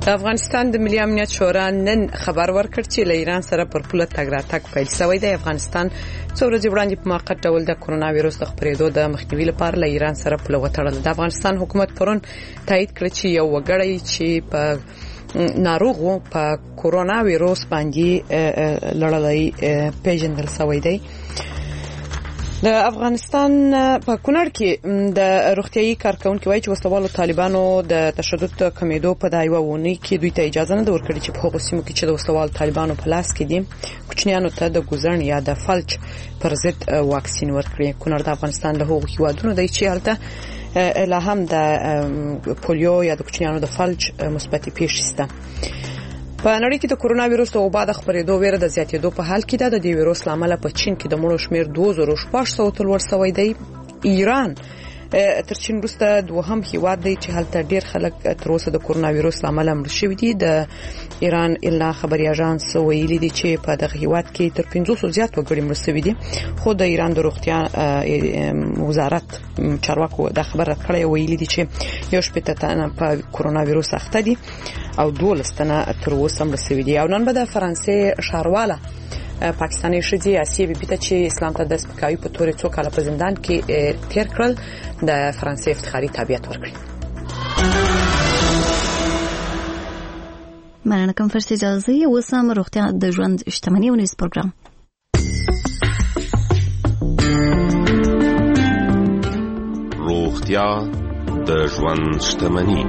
افغانستان د ملي امنیت شورا نن خبر ورکړ چې له ایران سره پر پوله تګ راتګ پیل شوی دی. افغانستان څو ورځې وړاندې په موقت ډول د کرونا وایروس د خپرېدو د مخنیوي لپاره له ایران سره پوله وتړل. د افغانستان حکومت پرون تایید کړ چې یو وګړی چې په ناروغو په کرونا وایروس باندې لړلای پیژندل شوی دی. د افغانستان په کونړ کې د روغتيایي کارکونکو وایي چې وسوالو طالبانو د تشدد کمیدو په دایوونی کې دوی ته اجازه نه ورکړي چې په هغو سیمو کې چې د وسوالو طالبانو په لاس کې دي کوچنیانو ته د ګوزن یا د فلج پر ضد واکسین ورکړي. کونړ د افغانستان له هغو هیوادونو دی چې هلته لا هم د پولیو یا د کوچنیانو د فلج مثبت پیښې شته. په نړۍ کې د کرونا وایروس او بعد خبرېدو ویره د زیاتېدو په حال کې ده. د دې وایروس لامل په چین کې د مړو شمیر 2600 تل ورسوي دی. ایران تر چین وروسته دوهم هیواد دی چې هلته ډیر خلک تر اوسه د کرونا وایروس لامل مړ شوي دي. د ایران الا خبري اژانس ویلي دي چې په دغه هیواد کې تر 500 زیات وګړي مړ شوي دي. خو د ایران د روغتیا وزارت چارواکو د خبره کړې ویلي دي چې یو شپږ تنه په کرونا وایروس اخته دي او 12 تنه تر اوسه مړ شوي دي. او نن به د فرانسې ښارواله پاکستاني شذي اسیه بیبي ته چې اسلام ته د سپکاوي په تور څو کاله په زندان کې تیر کړل د فرانسې افتخاري تابعیت ورکړي. مننه کوم فرصت اجازه وسام روغتیا د ژوند اجتماعي ونیز پروګرام. روغتیا د ژوند اجتماعي.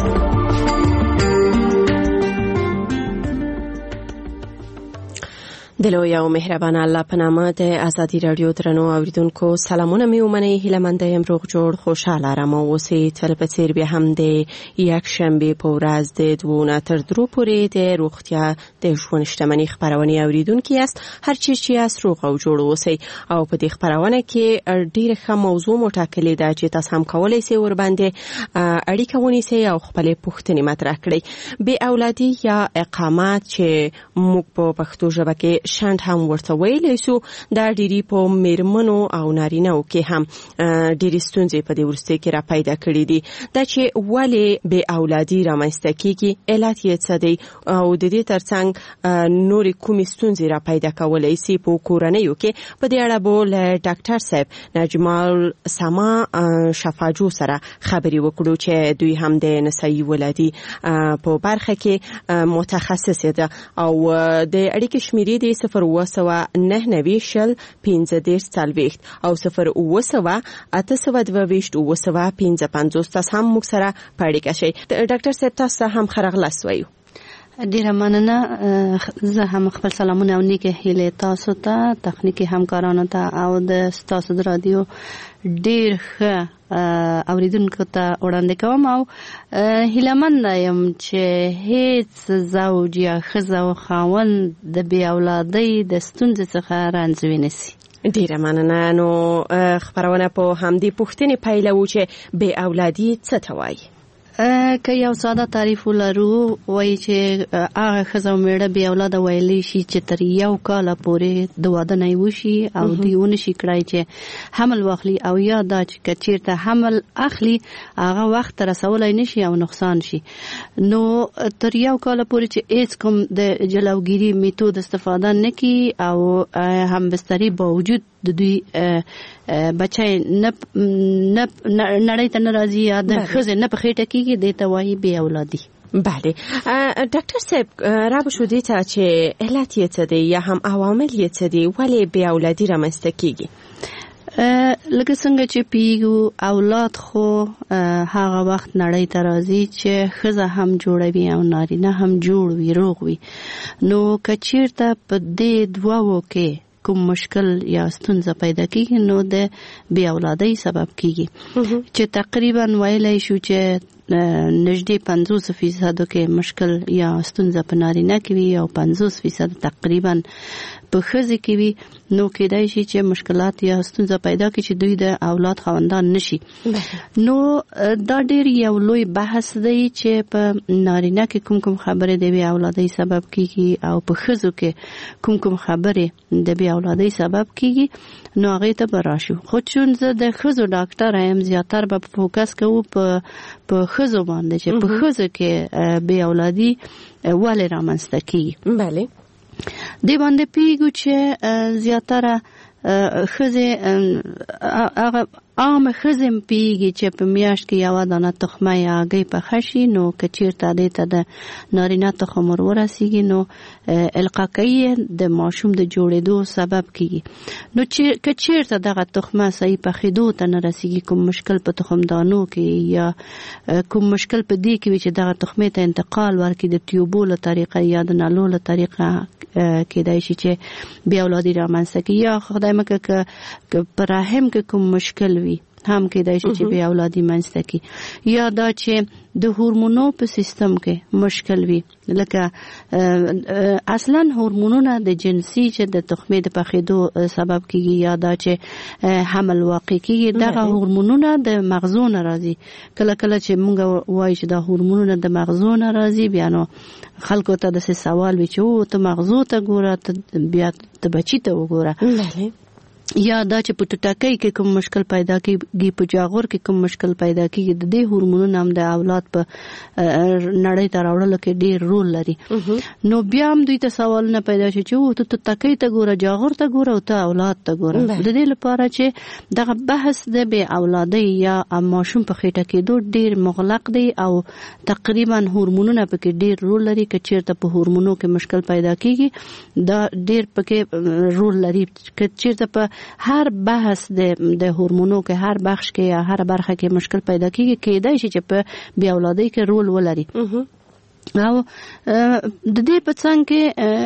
دلوی او مهربان الله په نامه د ازادي رادیو درنو اوریدونکو سلامونه می ومنئ. هیلمنده یم روغ جوړ خوشاله آرام اوسئ. تل په څیر بیا هم د یک شنبه په ورځ د 2 تر 3 پورې د روغتیا د ژوند اجتماعي خبرونه اوریدونکو یاست. هر چی چې یاست روغ او جوړ اوسئ. او په دې خبرونه کې ډیره ښه موضوع مټاکلې ده چې تاسو هم کولای شئ ور باندې اړیکه ونیسئ او خپل پوښتنې مطرح کړئ. بې اولادي یا اقامت چې موږ په پښتو ژبه کې شاند هم ورته ویلی شو دا ډیری په میرمنو او نارینه‌و کې هم ډیری ستونزې په دې ورسته کې را پیدا کړې دي. دا چې ولې بې اولادي رامنځته کیږي علت یې څه دی او د دې ترڅنګ نورې کومې ستونزې را پیدا کولای شي په کورنیو کې. په دې اړه به له ډاکټر صاحب نجمال سما شفاجو سره خبرې وکړو چې دوی هم د نسایي ولادي په برخه کې متخصص دي او د اړیکې شمیرې دي 0 وسوه 9 شل 15 40 او 0 وسوه 822 وسوه 55 تاسو هم موږ سره پاړیکه شئ. ډاکټر صاحب تاسو هم خرغلاس وایو. ډیره مننه. زه هم خپل سلامونه او نیکه هیله تاسو ته تخنیکی همکارانو ته او د تاسو د رادیو ډیر ښه اوریدونکو ته وړاندې کوم او هیلمن یم چې هیڅ زوج یا ښځه او خاوند د بې اولادۍ د ستونزې څخه رنځ ونیسي. ډیره مننه. نو خبرونه په همدې پوښتنې پیلوو چې بې اولادي څه ته وایي. که یو ساده تعریف ولرو وایي چې هغه ښځه او میړه بې اولاده ویلی شي چې تر 1 کال پورې د واده نه وشي او دوی ونشي کړای چې حمل واخلي او یا دا چې که چیرته حمل اخلي هغه وخت ته رسولی نشي او نقصان شي. نو تر 1 کال پورې چې هیڅ کوم د جلوګیري میتود استفاده نه کوي او هم بستري باوجود د دوی بچای نړۍ ته ناراضي یا د ښځې نه په خېټه کېږي د ته وایي بې اولادي. بله ډاکټر صاحب را بشو دې ته چې علت یې څه دی یا هم عوامل یې څه دي ولې بې اولادي رامنځته کېږي؟ لکه څنګه چې پیګو اولاد خو هغه وخت نړۍ ته راځي چې ښځه هم جوړوي او نارینه هم جوړ وي روغ وي. نو که چیرته په دې دوو کې کوم مشکل یا ستونزه پیدا کیږي نو د بې اولادۍ سبب کیږي چې تقریبا ویلای شو چې نږدې 50% کې مشکل یا ستونزه په نارینه کې وي او 50% تقریبا په ښځې کې وي. نو کېدای شي چې مشکلات یا ستونزه پیدا کړي چې دوی د اولاد خاوندان نشي. نو دا ډېر یو لوی بحث دی چې په نارینه کې کوم خبرې د بې اولادۍ سبب کیږي او په ښځو کې کوم خبرې د بې اولادۍ سبب کیږي. نو هغه ته براشو. خو چون زه د ښځو ډاکټر یم زیاتره به فوکس کوو په ښځو خزو باندې چې په خزو کې بې اولادي ولې رامنځته کیږي. بله دې باندې پیګو چې زیاتره خزه هغه عام خزم پیږي چې په میاشت کې یو دانه تخمه یا هګۍ پخه شي نو که چیرته دې ته د نارینه تخم ورسیږي نو القا کوي د ماشوم د جوړېدو سبب کیږي. نو که چیرته دغه تخمه صحیح پخېدو ته نه رسیږي کوم مشکل په تخمدانو کې یا کوم مشکل په دې کې چې دغه تخمه ته انتقال ورکړي د تیوبو له طریقه یا د نالو له طریقه کېدای شي چې بیا اولادي رامنځته کړي یا خدای مکړه که په رحم کې کوم مشکل وي هم کېدای شي چې بیا اولادي منځته کړي یا دا چې د هورمونو په سیستم کې مشکل وي لکه اصلا هورمونونه د جنسي چې د تخمې د پخېدو سبب کیږي یا دا چې حمل واقع کیږي دغه هورمونونه د مغزو نه راځي. کله کله چې موږ وایو چې دا هورمونونه د مغزو نه راځي بیا نو خلکو ته د سوال وي چې او ته مغزو ته ګوره بیا ته بچی ته وګوره یا دا چې په ټټکۍ کې کوم مشکل پیدا کیږي په جاغور کې کوم مشکل پیدا کیږي د دې هورمونونو هم د اولاد په نړۍ ته راوړل کې ډېر رول لري. نو بیا هم دوی ته سوال نه پیدا شي چې او ته ټټکۍ ته ګوره جاغور ته ګوره او ته اولاد ته ګوره. د دې لپاره چې دغه بحث د بې اولادۍ یا ماشوم په خېټه کېدو ډېر مغلق دی او تقریبا هورمونونه پکې ډېر رول لري. که چیرته په هورمونو کې مشکل پیدا کیږي دا ډېر پکې رول لري. که چیرته په هر بحث د هورمونو کې هر بخش کې یا هر برخه کې مشکل پیدا کیږي کېدای شي چې په بې اولادۍ کې رول ولري. او د دې په څنګ کې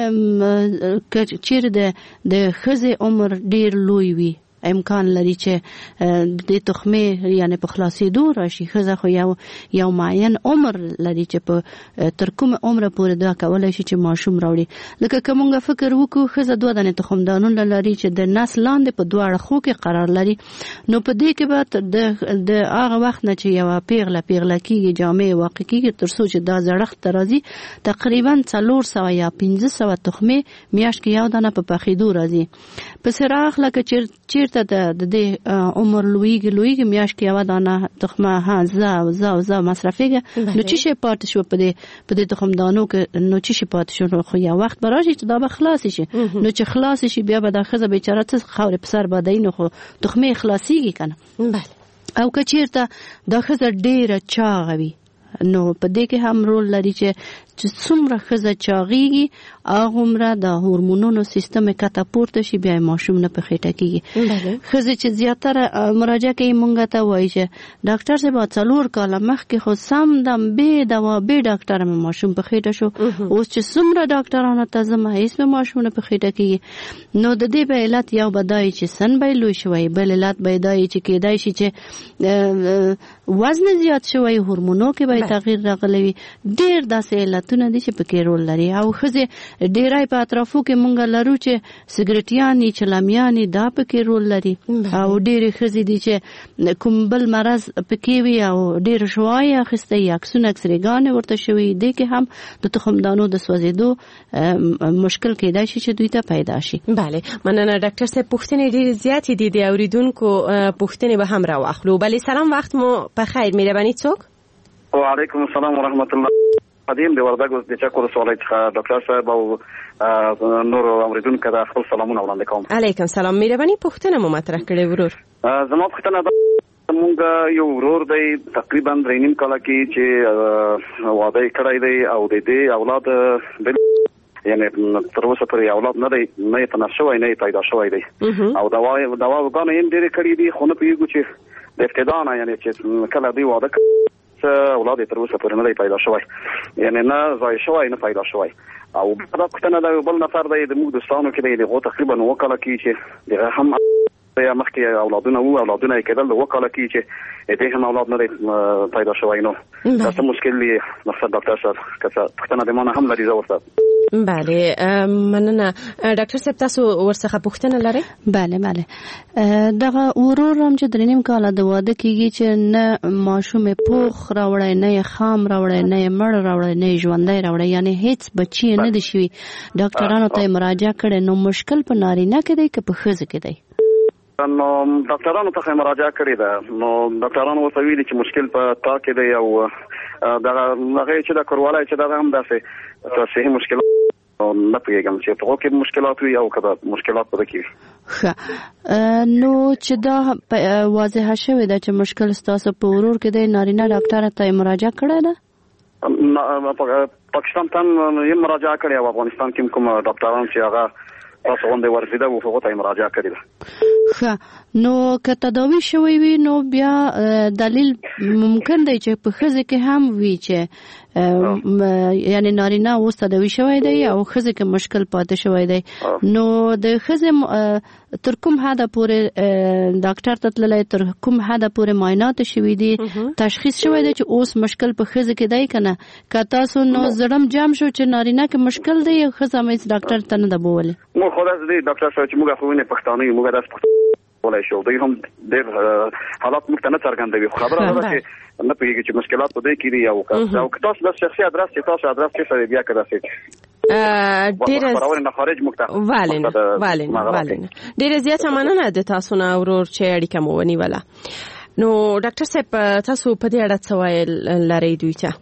چیرې د ښځې عمر ډیر لوی وي امکان لري چې د تخمه یعنی په خلاصېدو راشي. ښځه خو یو معین عمر لري چې په تر کوم عمر پورې دا کولای شي چې ماشوم راوړي. لکه کومه فکر وکړو ښځه دوه دانې تخمدانونه لري چې د نس لاندې په دوه اړخو کې قرار لري نو په دې کې به د هغه وخت نه چې یو پیغله کېږي جامع واقع کېږي تر څو چې دا زړښت راځي تقریبا 400 یا 500 تخمه میاشت کې یو دانه په پخېدو راځي. په سراغ لکه چیرته د دې عمر لویږي میاشت کې یو دانه تخمه زه مصرفېږي نو چې شي پاتې شو په دې تخمدانو کې نو چې شي پاتې شو خو یو وخت به راشي چې دا به خلاص شي. نو چې خلاص شي بیا به د ښځه بیچاره څه خاورې په سر باندې نو خو تخمه خلاصيږي کنه. او که چیرته دا ښځه ډیره چاغه وي نو په دې کې هم رول لري چې څومره ښځه چاغېږي هغومره د هورمونونو سیستم کته پورته شي بیا ماشوم نه په خېټه کېږي. ښځې چې زیاتره مراجعه کوي مونږ ته وایي چې ډاکټر صاحب 4 کاله مخکې خو سم دم بې دوا بې ډاکټره مې ماشوم په خېټه شو اوس چې څومره ډاکټرانو ته ځم هېڅ مې ماشوم نه په خېټه کېږي. نو د دې به علت یو به دا وي چې سن به لوی شوی بل علت به دا وي چې کېدای شي چې وزن زیات شوی هورمونو کې به تغییر راغلی وي. ډېر داسې علتونه دي چې پکې رول لري. او ښځې ډېری په اطرافو کې مونږ لرو چې سګریټیانې چلمیانې دا پکې رول لري او ډېرې ښځې دي چې کوم بل مرض پکې وي او ډېر شوای اخیستی یا عکسونه اکسرېګانې ورته شوي دي کې هم د تخمدانو د سوځېدو مشکل کېدای شي چې دوی ته پیدا شي. بله مننه ډاکټر صاحب پوښتنې ډېرې زیاتې دي د اوریدونکو پوښتنې به هم راواخلو. بله سلام وخت مو په خیر مهرباني څوک؟ وعلیکم السلام ورحمت الله. قدیم د وردګو د چکور سوالای څخه ډاکټر صاحب او نور اوریدونکو ته خپل سلامونه وړاندې کوم. علیکم سلام مهرباني پوښتنه مو مطرح کړې ورور. زما پوښتنه ده مونږ یو ورور دی تقریبا 3.5 کاله کې چې واده کړی دی او د دې اولاد یعنی تر اوسه پورې اولاد نه دی نه یې تنه شوی نه یې پیدا شوی دی او دواګانې یې ډېرې کړې دي خو نه پوهېږو چې د ابتدا نه یعنی چې کله دوی واده اولاد تر اوسه پورې نه دی پیدا شوی یعنی نه ځای شوی نه پیدا شوی. او دا پوښتنه ده بل نفر دی د موږ دوستانو کې دی دغه تقریبا 9 کاله کې چې دغه هم یا مخکې اولادونه یې کېدل 2 کاله کې چې دې هم اولاد نه پیدا شوی. نو تاسو مشکل دی مقصد ډاکټر صاحب کله پوښتنه د مانه هم لري زورته. بله مننه ډاکټر صاحب تاسو ورڅخه پوښتنه لرئ؟ بله دغه ورور هم چې 3.5 کاله د واده کېږي چې نه ماشوم پوخ راوړی نه خام راوړی نه مړ راوړی نه ژوندی راوړی یعنی هیڅ بچی نه دي شوي. ډاکټرانو ته مراجعه کړې نو مشکل په نارینه کې دی که په ښځه کې دی؟ نو ډاکټرانو ته مراجعه کړې ده. نو ډاکټرانو ورته ویلي چې مشکل په تا کې دی او دا هغه چې دا کوروالای چې دا هم داسې صحیح مشکلات نه پیږم چې په کې مشکلات وي او کدا مشکلات پدې کې نو چې دا واضح شوه دا چې مشکل ستاسو په ورور کې د نارینه ډاکټر ته مراجعه کړې ده. پاکستان ته یې مراجعه کړې او افغانستان کې کوم ډاکټران چې هغه تاسو غونډه ورزيده او هغه ته مراجعه کړې ده. نو که تداوی شوی وي نو بیا دلیل ممکن دی چې په خزه کې هم وي چې یعنی نارینه اوس تداوی شوی دی او خزه کې مشکل پاتې شوی دی. نو د خزه تر کوم حد پورې ډاکټر ته تللی تر کوم حد پورې معاینات شوی دي تشخیص شوی دی چې اوس مشکل په خزه کې دی کنه که تاسو نو زړم جام شو چې نارینه کې مشکل دی خزه مې ډاکټر ته نه دبولې مو خلاص دی ډاکټر صاحب چې موږ خو نه پښتانه یو موږ داس ولای شو دوی هم ډېر حالات موږ ته نه څرګندوي خبره ده چې نه پیږي چې مشکلات په دې کې دي او تاسو د شخصي ادرس چې تاسو ادرس کې سره بیا کړئ ډېر والین ډېر زیات مننه د تاسو نه ورور چې اړیکه مو ونیوله. نو ډاکټر صاحب تاسو په دې اړه څه ویل لرئ دوی ته؟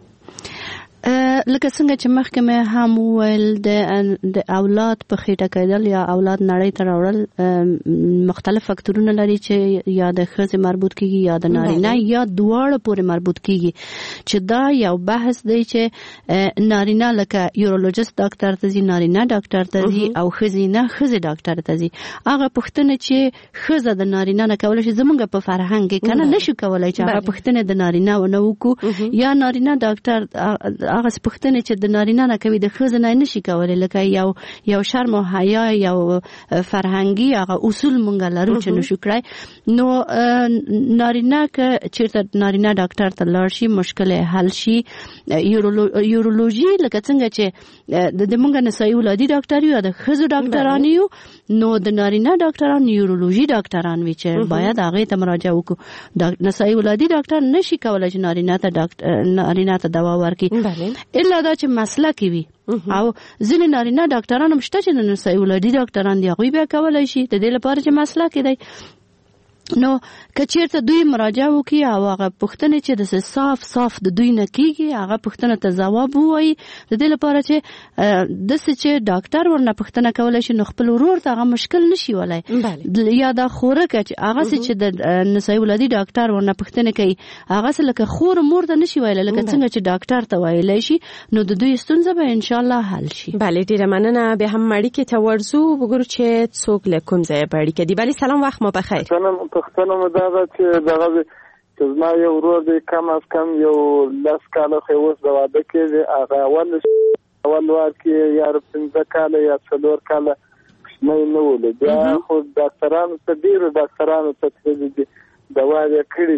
لکه څنګه چې مخکې مې هم وویل د اولاد په خېټه کېدل یا اولاد نړۍ ته راوړل مختلف فکتورونه لري چې یا د ښځې مربوط کیږي یا د نارینه یا دواړه پورې مربوط کیږي چې دا یو بحث دی چې نارینه لکه یورولوژیست ډاکټر ته ځي نارینه ډاکټر ته ځي او ښځینه ښځې ډاکټر ته ځي. هغه پوښتنه چې ښځه د نارینه نه کولی شي زموږ په فرهنګ کې کنه نشو کولی چې هغه پوښتنه د نارینه ونه وکړو یا نارینه ډاکټر هغه پوښتنه چې د نارینه نه کوي د ښځې نه نشي کولی لکه یو شرم او حیا یو فرهنګي هغه اصول مونږ لرو چې نشو کړای. نو نارینه که چیرته نارینه ډاکټر ته لاړ شي مشکل حل شي. یورولوژي لکه څنګه چې د مونږ نسایي ولادي ډاکټر یو د ښځو ډاکټران یو نو د نارینه ډاکټران یورولوژي ډاکټران وي چې باید هغه ته مراجعه وکړو. نسایي ولادي ډاکټر نشي کولای چې نارینه ته دوا ورکړي الا دا چې مسلکي وي او ځینې نارینه ډاکټران هم شته چې د نسایي ولادي ډاکټران دي هغوی بیا کولی شي د دې لپاره چې مسلکي دی. نو که چیرته دوی مراجعه وکړي او هغه پوښتنې چې د صاف د دوی نه کېږي هغه پوښتنه ته ځواب ووایي د دې لپاره چې داسې چې ډاکټر ورنه پوښتنه کولی شي نو خپل ورور ته هغه مشکل نشي ولی یا دا خورکه چې هغسې چې د نسایي ولادي ډاکټر ورنه پوښتنه کوي هغسې لکه خور مور ته نشي ویلی لکه څنګه چې ډاکټر ته ویلی شي نو د دوی ستونزه به انشاءالله حل شي. بله ډېره مننه. بیا هم اړیکې ته ورځو وګورو چې څوک له کوم ځایه په اړیکه دي. بله سلام وخت مو بخیر. پښتنه مو دا چې دغه چې زما یو ورور دی کم از کم یو 10 کاله خو اوس د واده کېږي هغه اول وار کې یا 15 کاله یا 4 کاله کوچنی نه ولې بیا خو ډاکټرانو ته ډېرو ډاکټرانو ته تللي دي دوا یې کړي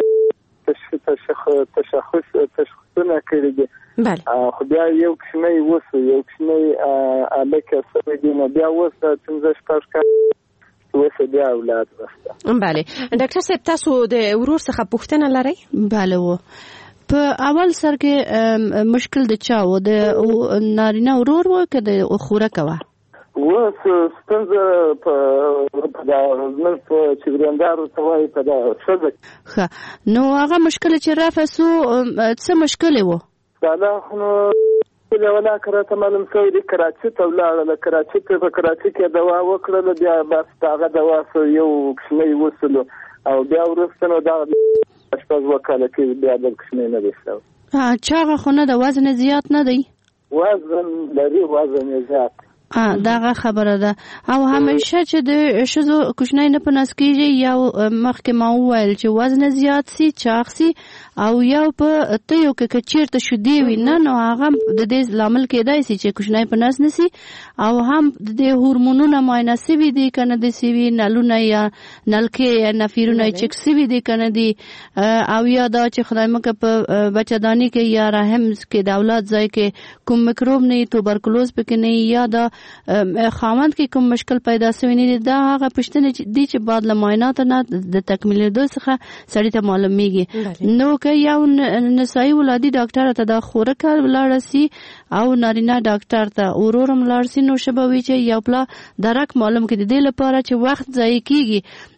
دي تشخیصونه کړي دي خو بیا یو کوچنی اوس یو کوچنی هلک سوی دی نو بیا اوس 15-16 کاله وسه بیا اولاد وسته. بله ډاکټر صاحب تاسو د ورور څخه پوښتنه لرئ؟ بله و په اول سر کې مشکل د چا و د نارینه ورور و که د خورکه وه؟ اوس ستونزه په زموږ په چګریندارو ته وایي په دا ښځه ښه نو هغه مشکل چې رفع سو څه مشکل و؟ نو ولا کراته معلوم شوی دی کراچي ته ولاړله کراچي ته په کراچي کې دوا وکړله بیا بس هغه دوا یو کوچنی وسلو او بیا وروسته نو دا شپږ وکاله کې بیا د کوچنی نه دی شوی. چاغه خو نه د وزن زیات نه دی؟ وزن لري وزن زیات داغه خبره ده او همیشه چې د ښځو کوچنی نه په نس کېږي یا مخکې ما وویل چې وزن زیات سي چاغ سي او یو په تیو کې که چیرته شیدې وي نه نو هغه د دې لامل کېدای سي چې کوچنی په نس نسي او هم د دې هورمونونه معاینه سوي دي که نه دي سوي نلونه یا نلکې یا نفیرونه یې چک سوي دي که نه دي او یا دا چې خدای مکړه په بچهداني کې یا رحم کې د اولاد ځای کې کوم میکروب نه توبرکلوز پکې نه یا دا خاوند کې کوم مشکل پیدا شوی نه دا هغه پښتنه دي چې بعد له معایناتو نه د تکمیلېدو څخه سړی ته معلومیږي. نو که یو نسایي ولادي ډاکټر ته دا خورکه ولاړ سي او نارینه ډاکټر ته ورورم لاړ سي نو شبه وي چې یو پلا درک معلوم کړي د دې لپاره چې وخت ضایع کیږي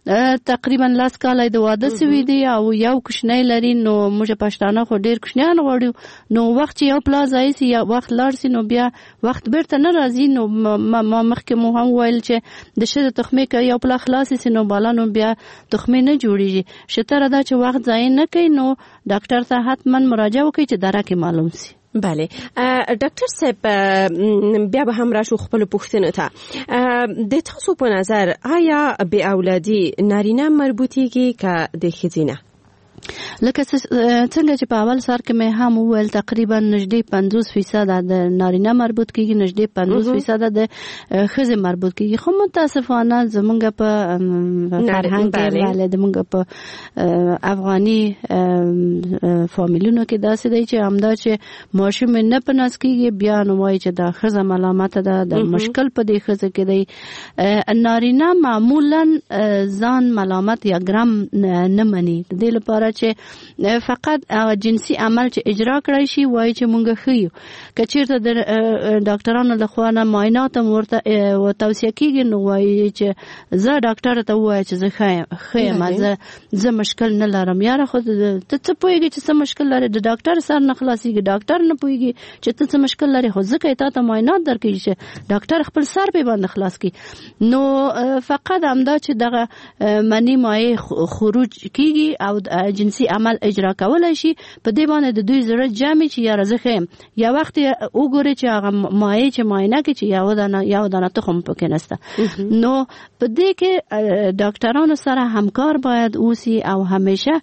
تقریبا 10 کال د واده سوي دي او یو کوچنی لري. نو موږ پښتانه خو ډیر کوچنیان غواړو، نو وخت یو پلا ځای سي یا وخت لاړ سي نو بیا وخت بیرته نه راځي. نو ما مخکې مو هم ویل چې د ښځې تخمې که یو پلا خلاص سي نو بالا نو بیا تخمې نه جوړیږي. شتره دا چې وخت ضایع نه کوي نو ډاکټر ته حتما مراجعه وکړي چې درکې معلوم سي. بله ډاکټر صاحب بیا به هم راشو خپل پوښتنه ته. د تاسو په نظر آیا بې اولادي نارینه مربوطیږي که د ښځینه؟ لکه څنګه چې په اول سر کې مې هم وویل تقریبا نږدې 50% د نارینه مربوط کیږي، نږدې 50% د ښځې مربوط کیږي. خو متاسفانه زمونږ په فرهنګ کې بله زمونږ په افغاني فامیلونو کې داسې دی چې همدا چې ماشوم نه په ناز کیږي بیا نو وایي چې دا ښځه ملامته ده، د مشکل په دې ښځه کې دی. نارینه معمولا ځان ملامت یا ګرم نه مني، د دې لپاره چې فقط جنسي عمل چې اجرا کړی شي وایي چې مونږ ښه یو. که چېرته د ډاکټرانو لخوا نه معاینات هم ورته توصیه کېږي نو وایي چې زه ډاکټر ته ووایه چې زه ښه یم، زه مشکل نه لرم. یاره خو ته څه پوهېږي چې څه مشکل لري؟ د ډاکټر سر نه خلاصېږي، ډاکټر نه پوهېږي چې ته څه مشکل لري، خو ځکه یې تا ته معاینات درکوي چې ډاکټر خپل سر پې باندې خلاص کړي. نو فقط همدا چې دغه مني مایع خروج کېږي او جنسي عمل اجرا کولای شي، په دې باندې د دوی زړه جامي چې یا رزه خیم یا وخت وګوري چې هغه مایع چې معاینه کې چې یو دانه تخم پکې نشته. نو په دې کې ډاکټرانو سره همکار باید اوسي او همیشه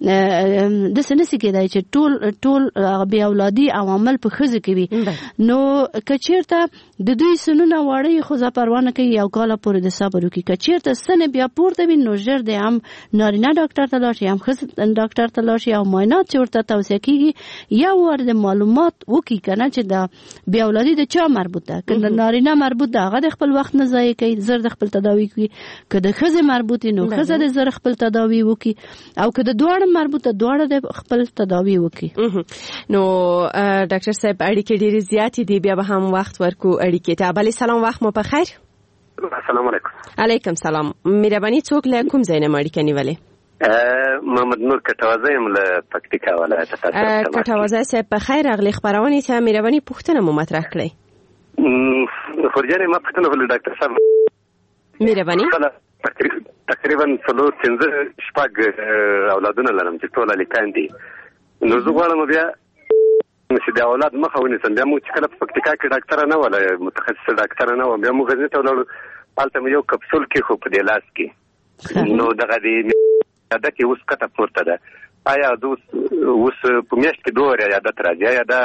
د سنسي کېدای چې ټول بې اولادي عوامل په ښځو کې وي. نو که چېرته د دوی سنونه واړه خو زه پروا نه کوي یو کاله پورې د صبر وکړي. که چېرته سن بیا پورته وي نو ژر دی هم نارینه ډاکټر ته لاړ شي هم ښځې ډاکټر ته لاړ شي او معاینات چې ورته توصیه کېږي یو وار د معلومات وکړي که نه چې د بې اولادي د چا مربوط ده. که د نارینه مربوط ده هغه د خپل وخت نه ضایع کوي، زر د خپل تداوي کوي. که د ښځې مربوط نو ښځه د زر خپل تداوي وکړي او که د دواړه مربوط ده دواړه د خپل تداوي وکړي. نو ډاکټر صاحب اړیکې ډېرې زیاتې دي، بیا به هم وخت ورکو اړیکې ته. بله سلام، وخت مو په خیر. السلام علیکم. علیکم سلام. مهرباني څوک له کوم ځای نه مو اړیکه نیولې؟ محمد نور کټوازی یم له پکتیکا ولایت څخه. کټوازی صاحب په خیر راغلی. خبرونه ته مهرباني پوښتنه مو مطرح کړئ. خورجانې ما پوښتنه وکړه ډاکټر صاحب مهرباني. تقریبا 4-5 اولادونه لرم چې ټول الکان دي. نو زه غواړم بیا چې د اولاد مخه ونیسم. بیا موږ چې کله په پکتیکا کې ډاکټر نه وله متخصص ډاکټر نه و، بیا موږ غزني ته ولاړو. هلته مې یو کپسول کې خو په دې لاس کې نو دغه د عادت کې اوس کته پورته ده. آیا اوس په میاشت کې 2 واره عادت راځي؟ آیا دا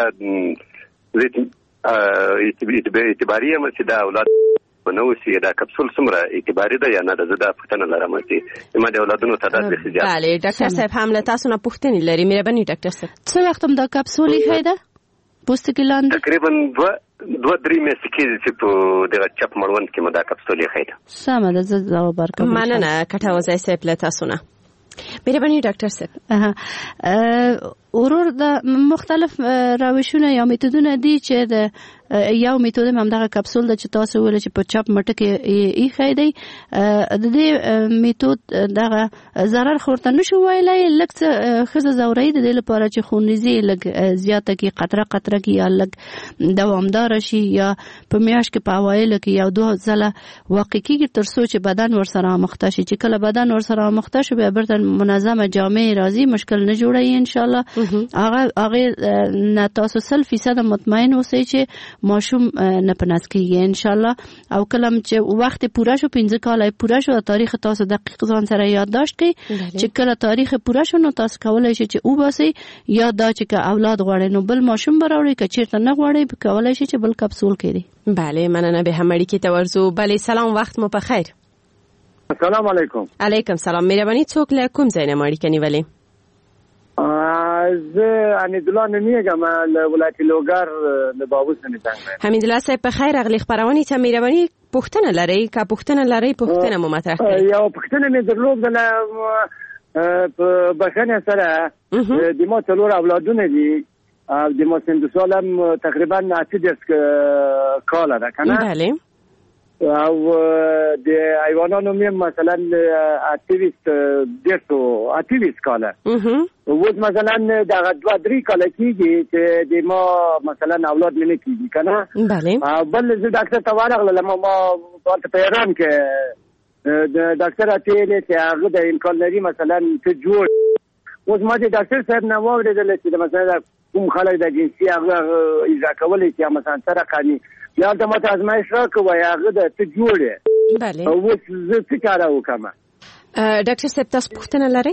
اعتباري یم چې دا اولاد نو سي دا کپسول څومره اعتباري ده یا نه ده؟ زه دا پوښتنه لرم چې ما د اولادونو تعداد ډېر زیات. بله ډاکټر صاحب هم له تاسو نه پوښتنې لري. مهرباني ډاکټر صاحب. څه وخت هم دا کپسول ایښی ده پوستکي لاندې؟ تقریبا 2-3 میاشتې کېږي چې په دغه چپ مړوند کې مو دا کپسول ایښی ده. سمه ده، زه ځواب ورکوم. مننه کټوازی صاحب له تاسو نه. مهرباني ډاکټر صاحب. ورور د مختلف روشونه یا میتودونه دي چې د یو میتود هم دغه کپسول د چې تاسو ویل چې په چپ مټ کې ایښی دی. د دې میتود دغه ضرر خورته نشو ویلای. لږ څه ښځه ځوروي د دې لپاره چې خونریزي لږ زیاته کې قطره کې یا لږ دوامدار شي یا په میاشت کې په اوایلو کې 1-2 ځله واقع کېږي تر څو چې بدن ورسره آموخته شي. چې کله بدن ورسره آموخته شي بیا بیرته منظمه جامع راځي، مشکل نه جوړوي ان شاء الله. هغه نه تاسو 100% مطمئن اوسئ چې ماشوم نه پناس کېږي ان شاء الله. او کله چې وخت پوره شو 15 کال پوره شو تاریخ تاسو دقیق ځان سره یادداشت کړئ چې کله تاریخ پوره شو نو تاسو کولای شئ چې وباسئ یا دا چې اولاد غواړئ نو بل ماشوم براوړئ، که چیرته نه غواړئ کولای شئ چې بل کپسول کړئ. بله مننه. به هم اړیکې ته ورځو. بله سلام، وخت مو په خیر. السلام علیکم. علیکم سلام. مهرباني څوک له کوم ځای نه مو اړیکه نیولې؟ زه حمیدالله نومیږم له ولایت لوګر له بابوس نه زنګ. حمیدالله صاحب په خیر راغلی. خبرونه ته مهرباني پوښتنه لرئ؟ که پوښتنه لرئ پوښتنه مو مطرح کړئ. یو پوښتنه مې درلوده په بخښنه سره د ما 4 اولادونه دي. د ما سن سالم تقریبا 8 کاله ده کنه. بله. او د حیواناتو مې مثلا 28 کاله اوس مثلا دا 2-3 کاله کېږي چې د ما مثلا اولاد مې نه کېږي کنه بله بل زه ډاکټر ته ورغلم ما ورته په ایران کې د ډاکټر اته چې هغه د امکان لري مثلا ته جوړ اوس ما د ډاکټر صاحب نه واورېدل چې مثلا کوم خلک د جنسي هغه اجرا کولای چې مثلا سره قانوني یا د ماته ازمایش راکوي هغه د ته جوړه بله اوس زه څه کار وکم ډاکټر صاحب تاسو پوښتنه لرئ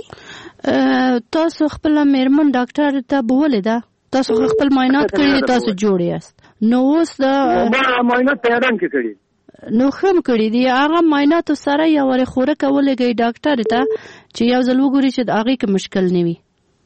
تاسو خپل میرمن ډاکټر ته بوله ده تاسو خپل معاینات کړی تاسو جوړ یاست نو اوس د معاینات پیران کې کړی نو خم کړی دی هغه معاینات سره یو ور خوره کولګي ډاکټر ته چې یو ځل وګوري چې هغه کې مشکل نه وي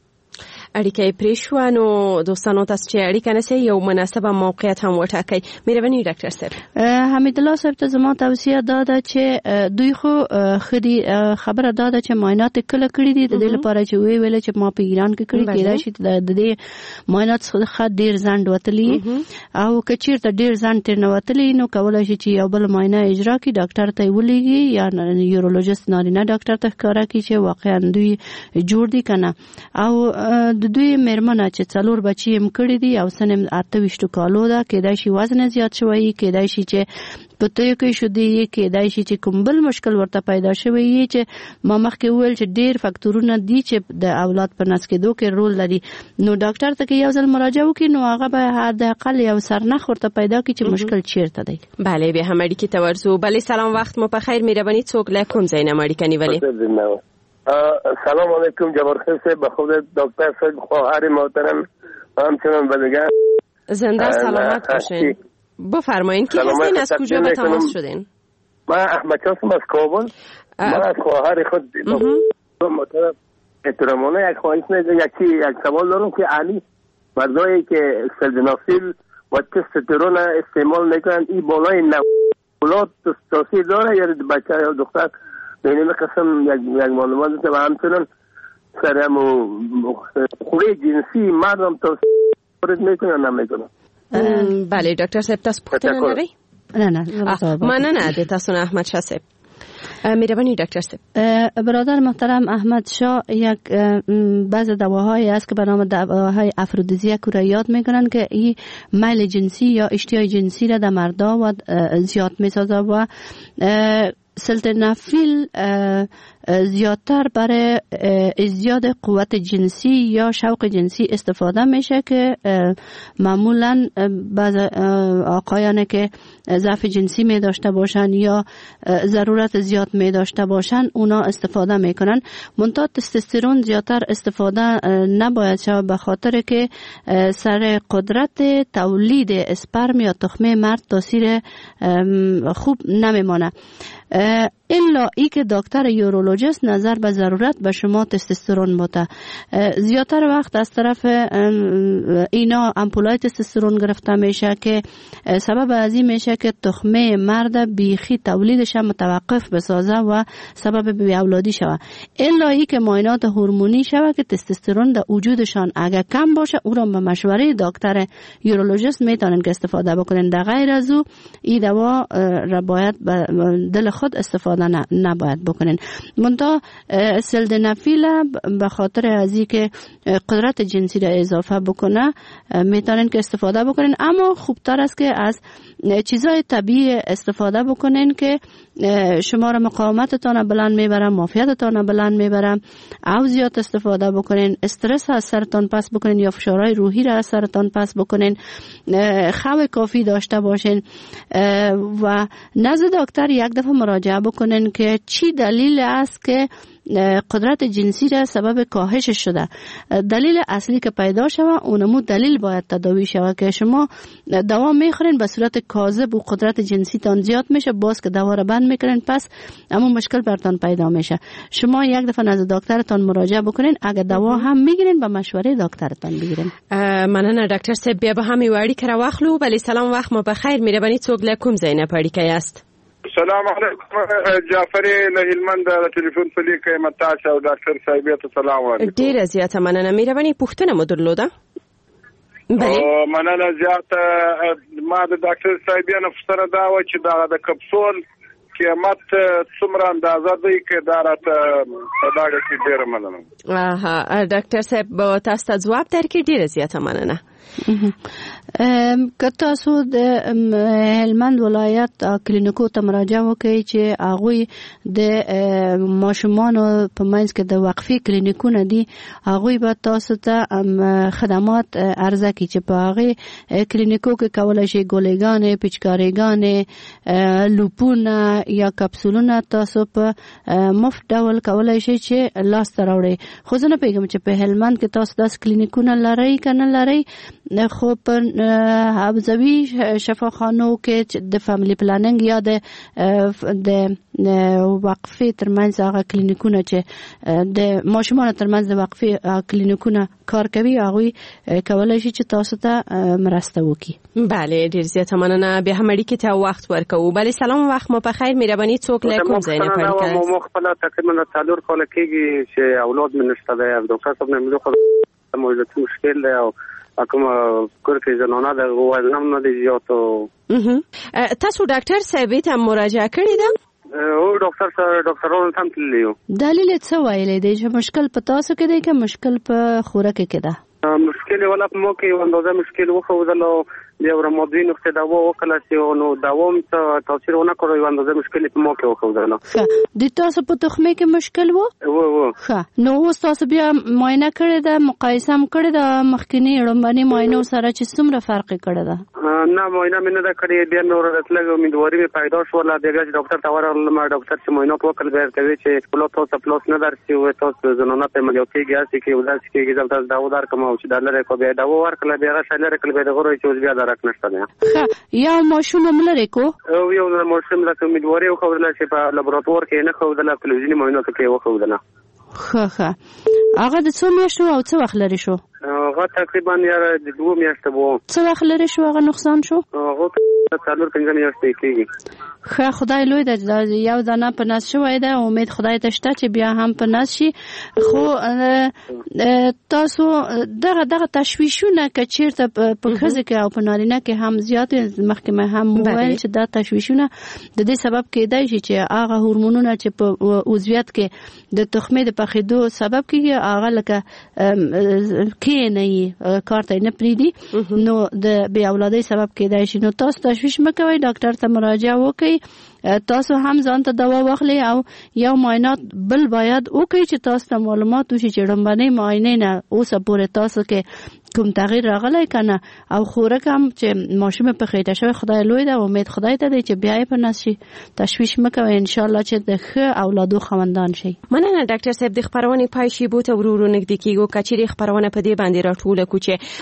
اړیکه پریشو نو دوستانو تاسو چې اړیکه نسي یو مناسبه موقعیت هم وټاکئ مهرباني ډاکټر صاحب حمید الله صاحب ته زما توصیه ده چې دوی خو خدي خبره ده چې معاینات کله کړی دي د دې لپاره چې وی ویل چې ما په ایران کې کړی کېدای شي د دې معاینات څخه ډیر ځند وتلی او کچیر ته ډیر ځند تر نه وتلی نو کولای شي چې یو بل معاینه اجرا کړي ډاکټر ته ولېږي یا یورولوژیست نارینه ډاکټر ته ښکارا کړي چې واقعا دوی جوړ دي کنه او د دوی میرمنه چې 4 بچي هم کړی دي او سنم 28 کالو ده کېدای شي وزن زیات شوی کېدای شي چې پته کې شو دی کېدای شي چې کوم بل مشکل ورته پیدا شوی چې ما مخکې ویل چې ډیر فاکتورونه دي چې د اولاد په نس کېدو کې رول لري نو ډاکټر ته یو ځل مراجعه وکړي نو هغه به حد اقل یو سرنخ ورته پیدا کړي چې مشکل چیرته دی بله به هم اړیکې ته ورسو بله سلام وخت مو په خیر مهرباني څوک له کوم ځای نه اړیکه نیولې سلام علیکم جبارخیل صاحب به خود دکتر صاحب خواهر محترم همچنان بلگرد زنده سلامت باشین بفرمایین که هستین از کجا به تماس شدین من احمد قاسم از کابل من از خواهر خود محترم احترامانه یک خواهش یک سوال دارم که علی مردایی که سلدنافیل و تستوسترون استعمال میکنن این بالای اولاد تاثیر داره یا بچه یا دختر به این قسم یک معلومات داشته و همچنان سرم و خوری جنسی مردم تاثیر میکنه یا نمیکنه بله دکتر صاحب تاسو پوښتنه لرئ نه مننه د تاسو نه احمد شاه صاحب مهربانی دکتر صاحب برادر محترم احمد شاه یک بعض دواهایی است که به نام دواهای افرودیزیاک را یاد میکنن که این میل جنسی یا اشتیاق جنسی را در مردا و زیاد میسازه و سلدنافیل زیادتر برای ازدیاد قوت جنسی یا شوق جنسی استفاده میشه که معمولا بعض آقایان که ضعف جنسی می داشته باشن یا ضرورت زیاد می داشته باشن اونا استفاده میکنن منتها تستوسترون زیادتر استفاده نباید شود به خاطر که سر قدرت تولید اسپرم یا تخمه مرد تاثیر خوب نمیمانه الا ای که دکتر یورولوژیست نظر به ضرورت به شما تستوسترون بوده زیادتر وقت از طرف اینا امپولای تستوسترون گرفته میشه که سبب از این میشه که تخمه مرد بیخی تولیدش متوقف بسازه و سبب بی اولادی شود الا ای که معاینات هورمونی شود که تستوسترون در وجودشان اگر کم باشه او را به مشوره دکتر یورولوژیست میتونن که استفاده بکنن در غیر از او این دوا را باید دل خود استفاده نباید بکنن منتها سلدنافیل به خاطر از اینکه قدرت جنسی را اضافه بکنه میتونن که استفاده بکنن اما خوبتر است که از چیزای طبیعی استفاده بکنن که شما را مقاومتتان بلند میبرن معافیتتان بلند میبرن او زیاد استفاده بکنن استرس از سرتان پس بکنن یا فشارهای روحی را از سرتان پس بکنن خواب کافی داشته باشین و نزد دکتر یک دفعه مراجعه بکنن که چی دلیل است که قدرت جنسی را سبب کاهش شده دلیل اصلی که پیدا شود اونمو دلیل باید تداوی شود که شما دوا میخورین به صورت کاذب و قدرت جنسی تان زیاد میشه باز که دوا را بند میکنین پس اما مشکل برتان پیدا میشه شما یک دفعه نزد دکترتان مراجعه بکنین اگر دوا هم میگیرین به مشوره دکترتان بگیرین مننه دکتر صاحب بیا به همین واری کرا واخلو بلی سلام وخت ما بخیر میربانی څوک له کوم ځای نه پړی است السلام علیکم جعفری له هلمند د ټلیفون په لیکه متاش او ډاکټر صاحب ته سلام علیکم ډیر زیاته مننه مهرباني پوښتنه مو درلوده مننه زیاته. ما د ډاکټر صاحب نه فسره دا و چې د کپسول قیمت څومره اندازه دی کې دا راته په داګه کې ډېره مننه. ډاکټر صاحب تاسو ته جواب درکړي ډېره زیاته مننه. که تاسو د هلمند ولایت کلینیکو ته مراجعه وکړئ چې هغوی د ماشومانو په منځ کې د وقفي کلینیکونه دي، هغوی به تاسو ته خدمات عرضه کړي چې په هغې کلینیکو کې کولی شي ګولېګانې، پچکارېګانې، لوپونه یا کپسولونه تاسو په مفت ډول کولی شي چې لاسته راوړئ. خو زه نه پوهېږم چې په هلمند کې تاسو داسې کلینیکونه لرئ که نه لرئ، خو په حوزوي شفاخانو کې د فامیلی پلاننګ یا د وقفې ترمنځ هغه کلینیکونه چې د ماشومانو ترمنځ د وقفې کلینیکونه کار کوي، هغوی کولی شي چې تاسو ته مرسته وکړي. بله ډېر زیاته مننه. بیا هم اړیکې ته وخت ورکوو. بله سلام، وخت مو په خیر. مهرباني څوک له کوم ځای نه پیل کړئ؟ مو خپله تقریبا 4 کاله کېږي چې اولاد مې نشته دی. ډاکټر صاحب نه مې موجود مشکل دی او کوم کور کې زنانه د وزن نه دی زیاتو. تاسو ډاکټر صاحب ته مراجعه کړې ده؟ او ډاکټرانو ته هم تللی یو. دلیل څه ویلی دی چې مشکل په تاسو کې دی که مشکل په خوراک کې ده؟ مشکل ولا په مو کې اندازه مشکل وښودل او د رمضان وخت دوا وکړه چې نو دوام ته تاثیر ونه کړو، اندازه مشکل په مو کې وښودل. د تاسو په تخمه کې مشکل و؟ ښه، نو اوس تاسو بیا معاینه کړې ده، مقایسه هم کړې ده مخکینی لومړنۍ معاینو سره چې څومره فرق کړی ده؟ نه معاینه مې نه ده کړې. بیا نور راتلل امیدواري مې پیدا شوله. بیا ډاکټر ته ورغلم، ډاکټر چې معاینات وکړل بیا کوي چې پلو تاسو پلوس نه درسي او تاسو زنانه ته مليوتي ګاسي کې وداس کې ځل دا ودار کوم او چې ډالر کو بیا دا ورکړل بیا راشل کړل بیا دغه چې بیا درک نشته نه. یا ماشوم ملره کو او یو ماشوم له امیدواري خو ودل چې په لابراتوار کې نه خو ودل تلویزیونی معاینات کې وخو ودل. ښه هغه د څو میاشتو او څو وخت لري شو؟ هغه تقریبا د 2 میاشتو وو. څو وخت لري شو هغه نقصان شو؟ هغه 4-5 میاشتې کېږي. ښه خدای لوی دی، یو دانه په ناس شوی ده، امید خدای ته شته چې بیا هم په ناس شي. خو تاسو دغه تشویشونه که چیرته په ښځې کې او په نارینه کې هم زیات مخکې مې هم وویل چې دا تشویشونه د دې سبب کېدای شي چې هغه هورمونونه چې په عضویت کې د تخمې د پخېدو سبب کېږي هغه لکه کې نه یې کار ته نه پرېږدي، نو د بې اولادۍ سبب کېدای شي. نو تاسو تشویش مه کوئ، ډاکټر ته مراجعه وکړئ. تاسو هم ځان ته دوا واخلئ او یو معاینات بل باید وکړئ چې تاسو ته معلومات وشي چې لومړنۍ معاینې نه اوسه پورې تاسو کې کوم تغییر راغلی که نه، او خوراک هم چې ماشوم په خېټه شوی خدای لوی ده، امید خدای ته دی چې بیا یې په نس شي. تشویش مه کوئ، انشاءالله چې د ښه اولادو خاوندان شي. مننه ډاکټر صاحب. د خپرونې پای شیبو ته ورو ورو نږدې کېږو. که چیرې خپرونه په دې باندې راټوله کړو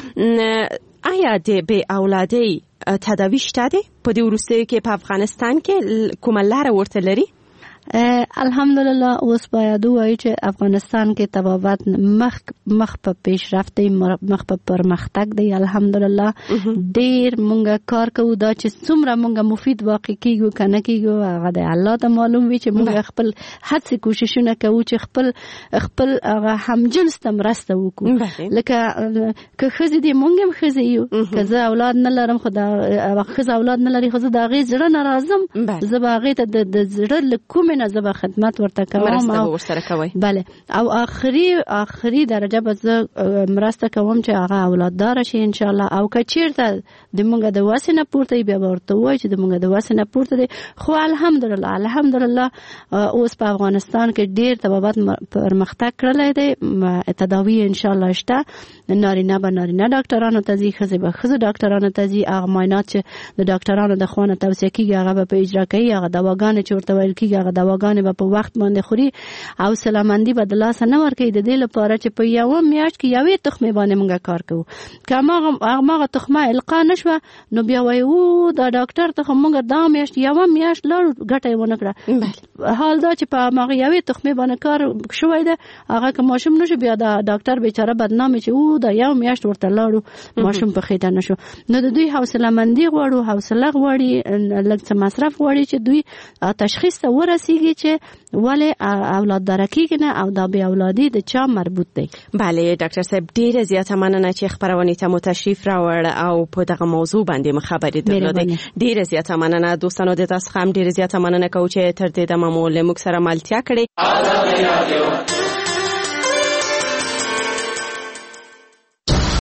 چې آیا د بې اولادۍ تداوی شته دی په دې وروستیو کې په افغانستان کې کومه لاره ورته لري؟ الحمدلله اوس باید وایو چې افغانستان کې طبابت مخ په پیشرفت دی، مخ په پرمختګ دی. الحمدلله ډیر مونږه کار کوو. دا چې څومره مونږه مفید واقع کیږو کنه کیږو هغه د الله ته معلوم وي چې مونږ خپل هڅې کوششونه کوو چې خپل هغه همجنس ته مرسته وکړو. لکه که ښځې دي مونږ هم ښځې یو، که زه اولاد نه لرم خو دا ښځه اولاد نه لري خو زه د هغې زړه نه راځم، زه به هغې ته د زړه له کومې نه زه به خدمت ورته کوم. بله او آخري درجه به زه مرسته کوم چې هغه اولاددار شي انشاءالله. او که چیرته د مونږ د وسې نه پورته بیا به ورته ووایي چې د مونږ د وسې نه پورته دی. خو الحمدلله اوس په افغانستان کې ډیر طبابت پرمختګ کړلی دی. تداوی انشاءالله شته. نارینه به نارینه ډاکټرانو ته ځي، ښځې به ښځو ډاکټرانو ته ځي. هغه معاینات چې د ډاکټرانو د خوا نه توصیه کېږي هغه به په اجرا کوي. هغه دواګانې چې ورته ویل کېږي هغه دواګانې به په وخت باندې خوري او سلامندي به د لاسه نه ورکوي. د دې لپاره چې په یوه میاشت کې یوې تخمې باندې موږ کار کوو. که هماغه تخمه القا نه شوه نو بیا وایي او دا ډاکټر ته خو موږ دا میاشت یوه میاشت لاړو ګټه یې ونه کړه. حال دا چې په هماغه یوې تخمې باندې کار شوی ده هغه که ماشوم نه شو بیا دا ډاکټر بیچاره بدنامي چې او دا یو میاشت ورته لاړو ماشوم په خېټه نه شو. نو د دوی حوصله مندي غواړو، حوصله غواړي، لږ څه مصرف غواړي چې دوی تشخیص ته ورسي کیږي چې ولې اولاد داره کیږي نه او دا به اولادي د چا مربوط دی. بله ډاکټر صاحب ډیره زیاته مننه چې خبرونه ته مو تشریف راوړ او په دغه موضوع باندې خبرې درلودې. ډیره زیاته مننه دوستانو، د تاسو هم ډیره زیاته مننه کوم چې تر دې دمه مو له موږ سره ملتیا کړې.